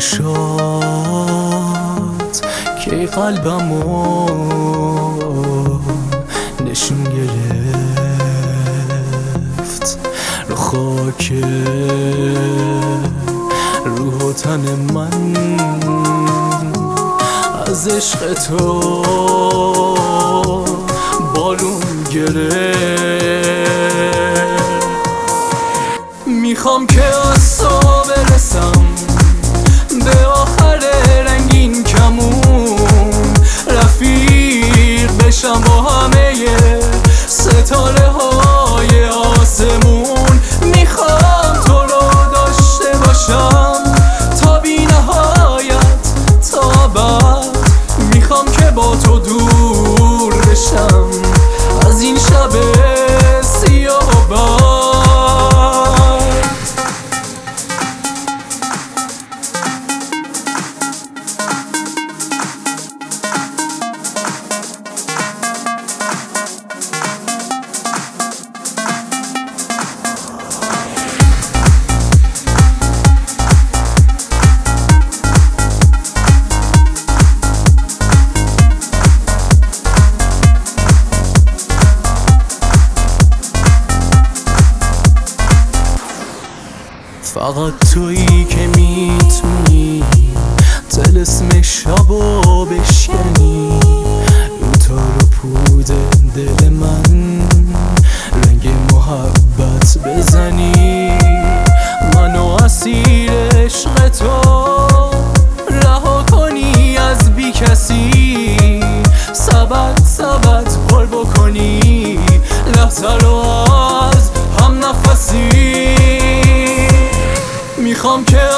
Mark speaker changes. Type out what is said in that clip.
Speaker 1: چشات که قلبمو نشون گرفت رو خاک روح و تن من از عشق تو بالون گرفت. میخوام که از تو برسم به آخر رنگین کمون، رفیق بشم با همه ستاره های آسمون. میخوام تو رو داشته باشم تا بی نهایت تا بعد، میخوام که با تو دور بشم از این شب سیاه و بد. فقط تویی که میتونی طلسم شبو بشکنی، رو تار و پود دل من رنگ محبت بزنی، منو اسیر عشق تو رها کنی از بی کسی، سبت پر بکنی لحظه رو از هم نفسی. میخوام که